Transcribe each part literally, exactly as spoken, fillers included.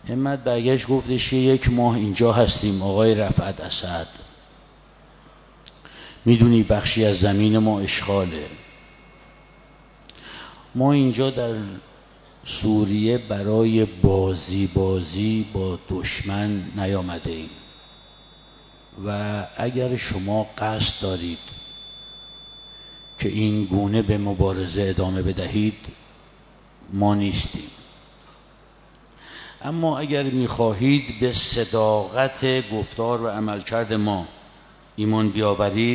همت برگشت گفتش یک ماه اینجا هستیم آقای رفعت اسد، میدونی بخشی از زمین ما اشغاله، ما اینجا در سوریه برای بازی بازی با دشمن نیامده ایم و اگر شما قصد دارید که این گونه به مبارزه ادامه بدهید ما نیستیم، اما اگر میخواهید به صداقت گفتار و عملکرد ما ایمان بیاورید،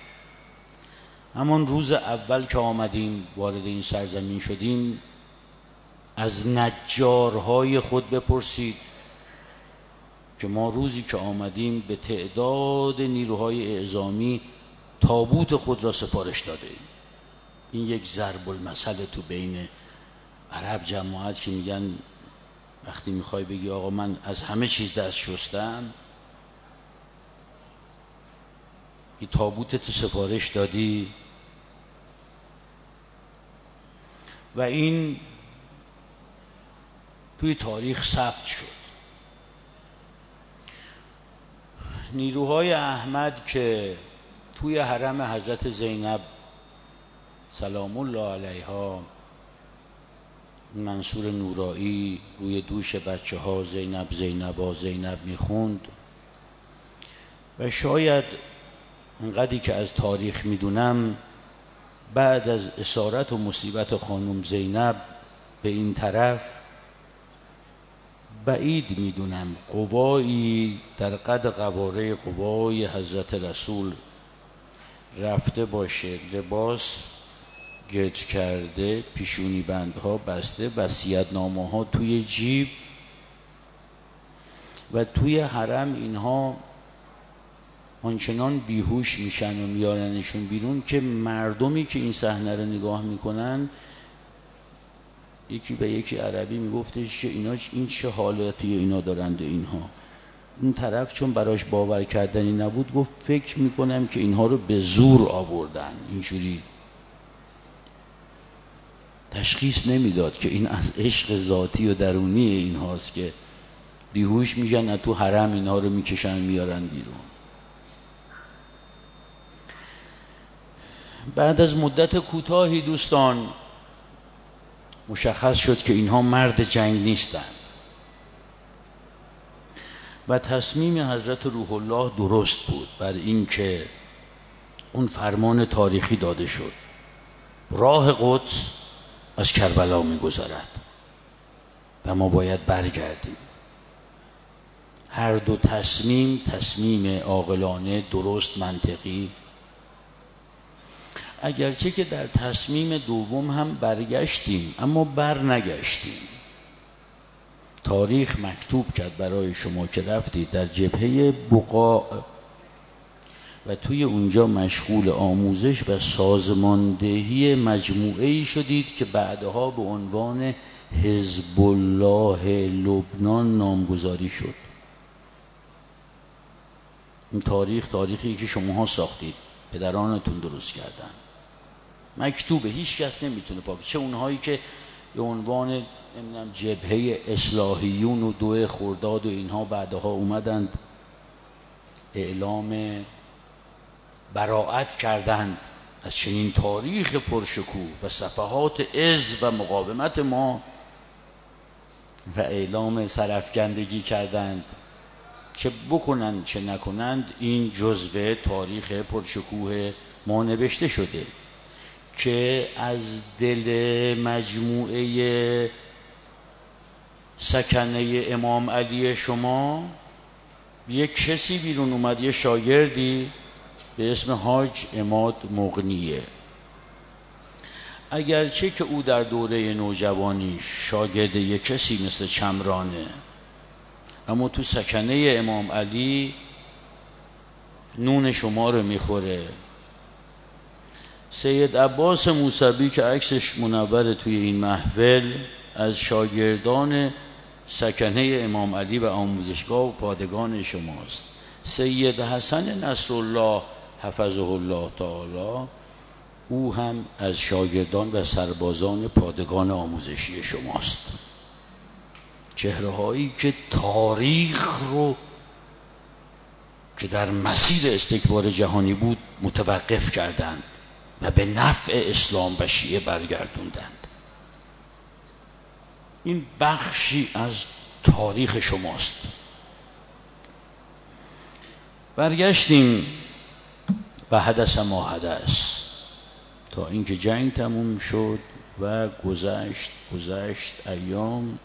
همان روز اول که آمدیم وارد این سرزمین شدیم از نجارهای خود بپرسید که ما روزی که آمدیم به تعداد نیروهای اعزامی تابوت خود را سفارش داده ایم. این یک ضرب المثل تو بین عرب جماعت که میگن وقتی میخوای بگی آقا من از همه چیز دست شستم، این تابوتت سفارش دادی. و این توی تاریخ ثبت شد. نیروهای احمد که توی حرم حضرت زینب سلام الله علیها، منصور نورایی روی دوش بچه ها زینب زینبا زینب میخوند و شاید انقدری که از تاریخ میدونم بعد از اسارت و مصیبت خانم زینب به این طرف بعید میدونم قوایی در قد قواره قوای حضرت رسول رفته باشه لباس گچ کرده، پیشونی بندها بسته، وصیت‌نامه ها توی جیب و توی حرم اینها آنچنان بیهوش میشن و میارنشون بیرون که مردمی که این صحنه رو نگاه میکنن، یکی به یکی عربی میگفتش که اینا این چه حالتی اینا دارند اینها. اون طرف چون براش باور کردنی نبود گفت فکر میکنم که اینها رو به زور آوردن. اینجوری تشخیص نمیداد که این از عشق ذاتی و درونی این هاست که بیهوش میشن تو حرم اینها رو میکشن میارن بیرون. بعد از مدت کوتاهی دوستان مشخص شد که اینها مرد جنگ نیستند و تصمیم حضرت روح الله درست بود بر این که اون فرمان تاریخی داده شد راه قدس از کربلا می‌گذرد و ما باید برگردیم. هر دو تصمیم تصمیم عاقلانه درست منطقی، اگرچه که در تصمیم دوم هم برگشتیم اما بر نگشتیم. تاریخ مکتوب کرد برای شما که رفتید در جبهه بقاع و توی اونجا مشغول آموزش و سازماندهی مجموعه‌ای شدید که بعدها به عنوان حزب الله لبنان نامگذاری شد. این تاریخ تاریخی که شماها ساختید، پدرانتون درست کردن، مکتوبه، هیچ کس نمیتونه پاک، چه اونهایی که به عنوان نمیدونم جبهه اصلاحیون و دو خرداد و اینها بعدها اومدند اعلام براءت کردند از چنین تاریخ پرشکوه و صفحات عز و مقاومت ما و اعلام سرافکندگی کردند. چه بکنند چه نکنند این جزء تاریخ پرشکوه ما نوشته شده که از دل مجموعه سکنه امام علی شما یک کسی بیرون اومد، یه شاگردی به اسم حاج عماد مغنیه. اگرچه که او در دوره نوجوانی شاگرد یک کسی مثل چمرانه، اما تو سکنه امام علی نون شما رو میخوره. سید عباس موسوی که عکسش منور توی این محفل از شاگردان سکنه امام علی و آموزشگاه و پادگان شماست. سید حسن نصرالله حفظه الله تعالی او هم از شاگردان و سربازان پادگان آموزشی شماست. چهره هایی که تاریخ رو که در مسیر استکبار جهانی بود متوقف کردند و به نفع اسلام و شیعه برگردوندند. این بخشی از تاریخ شماست. برگشتیم و حدث ما حدث تا اینکه جنگ تموم شد و گذشت گذشت ایام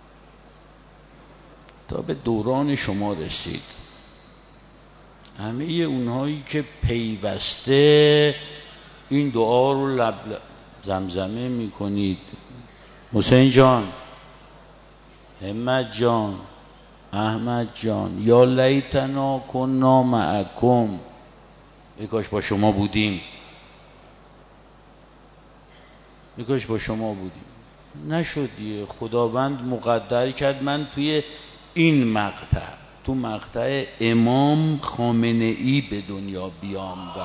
تا به دوران شما رسید. همه اونهایی که پیوسته این دعا رو لب زمزمه میکنید، حسین جان، همت جان، احمد جان، یا لیتنا کنا معکم، ای کاش با شما بودیم، ای کاش با شما بودیم. نشد دیگه، خداوند مقدر کرد من توی این مقطع، تو مقطع امام خامنه ای به دنیا بیام و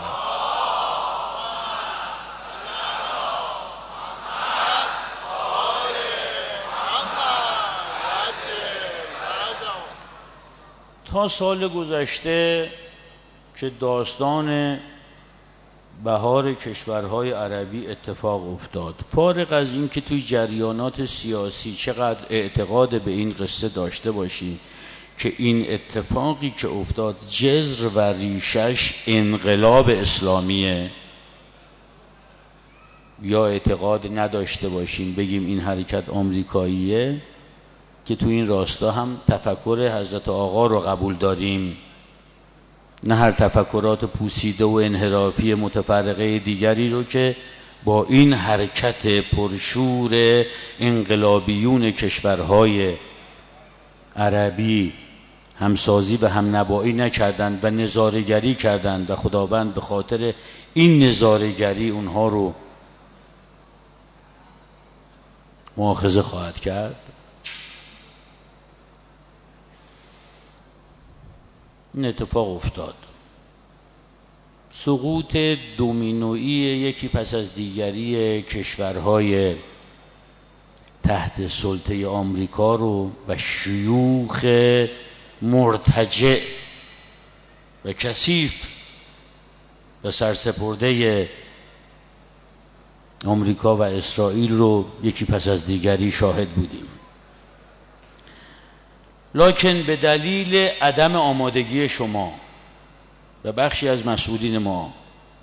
تا سال گذشته که داستان بهار کشورهای عربی اتفاق افتاد، فارغ از این که توی جریانات سیاسی چقدر اعتقاد به این قصه داشته باشیم که این اتفاقی که افتاد جذر و ریشش انقلاب اسلامیه، یا اعتقاد نداشته باشیم بگیم این حرکت آمریکاییه، که تو این راستا هم تفکر حضرت آقا رو قبول داریم، نه هر تفکرات پوسیده و انحرافی متفرقه دیگری رو که با این حرکت پرشور انقلابیون کشورهای عربی همسازی و هم نبایی نکردند و نظاره‌گری کردند و خداوند به خاطر این نظاره‌گری اونها رو مؤاخذه خواهد کرد. این اتفاق افتاد. سقوط دومینویی یکی پس از دیگری کشورهای تحت سلطه آمریکا رو و شیوخ مرتجع و کثیف و سرسپرده آمریکا و اسرائیل رو یکی پس از دیگری شاهد بودیم. لکن به دلیل عدم آمادگی شما و بخشی از مسئولین ما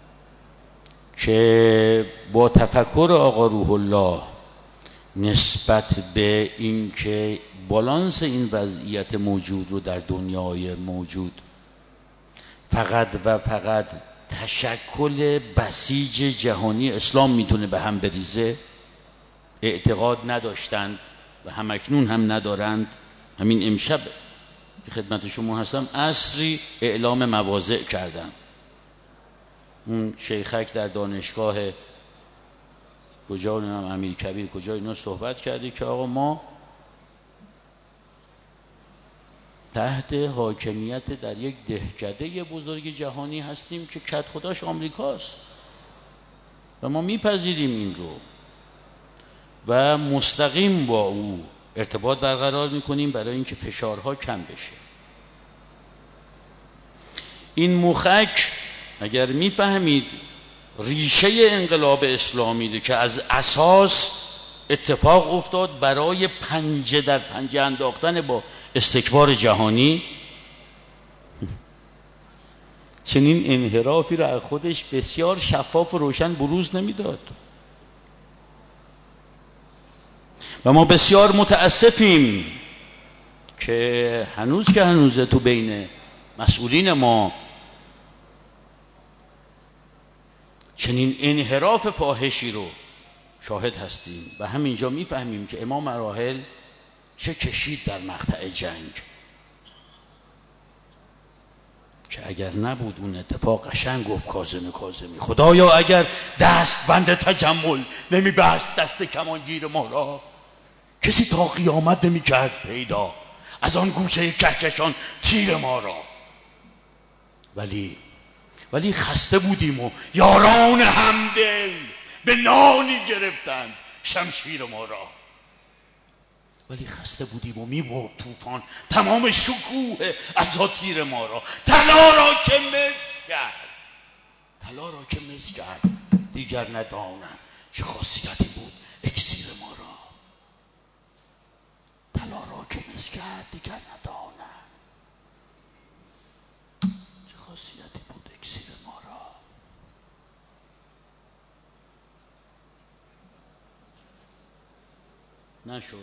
که با تفکر آقا روح الله نسبت به این که بالانس این وضعیت موجود رو در دنیای موجود فقط و فقط تشکل بسیج جهانی اسلام میتونه به هم بریزه، اعتقاد نداشتند و همکنون هم ندارند. همین امشب که خدمت شما هستم عصری اعلام مواضع کردم. اون شیخک در دانشگاه کجا نام امیر کبیر کجا اینا صحبت کرده که آقا ما تحت حاکمیت در یک دهکده بزرگ جهانی هستیم که کد خداش آمریکاست و ما میپذیریم این رو و مستقیم با او ارتباط برقرار میکنیم برای اینکه فشارها کم بشه. این مخک اگر میفهمید ریشه انقلاب اسلامی ده که از اساس اتفاق افتاد برای پنجه در پنجه انداختن با استکبار جهانی، چنین انحرافی را از خودش بسیار شفاف و روشن بروز نمیداد. و ما بسیار متاسفیم که هنوز که هنوزه تو بین مسئولین ما چنین انحراف فاحشی رو شاهد هستیم و همینجا میفهمیم که امام مراحل چه کشید در مقطع جنگ، که اگر نبود اون اتفاق قشنگ گفت کاظم کاظمی خدایا اگر دست بند تجمل نمی بست دست کمانگیر ما را، کسی تا قیامت نمی کرد پیدا از آن گوشه کهکشان تیر ما را. ولی ولی خسته بودیم و یاران همدل به نانی گرفتند شمشیر ما را. ولی خسته بودیم و میبرد طوفان تمام شکوه اساطیر ما را. طلا را که مس کرد، طلا را که مس کرد، دیگر ندانم چه خاصیتی بود اکسیر ما را. طلا را که مس کرد، دیگر ندانم چه خاصیتی بود اکسیر ما را. نشد.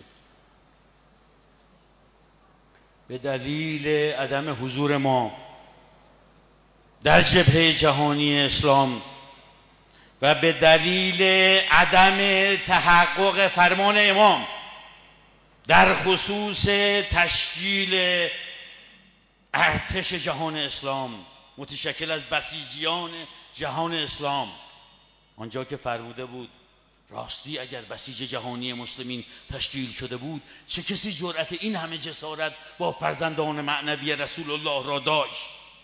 به دلیل عدم حضور ما در جبهه جهانی اسلام و به دلیل عدم تحقق فرمان امام در خصوص تشکیل ارتش جهان اسلام متشکل از بسیجیان جهان اسلام، آنجا که فرموده بود راستی اگر بسیج جهانی مسلمین تشکیل شده بود، چه کسی جرأت این همه جسارت با فرزندان معنوی رسول الله را داشت؟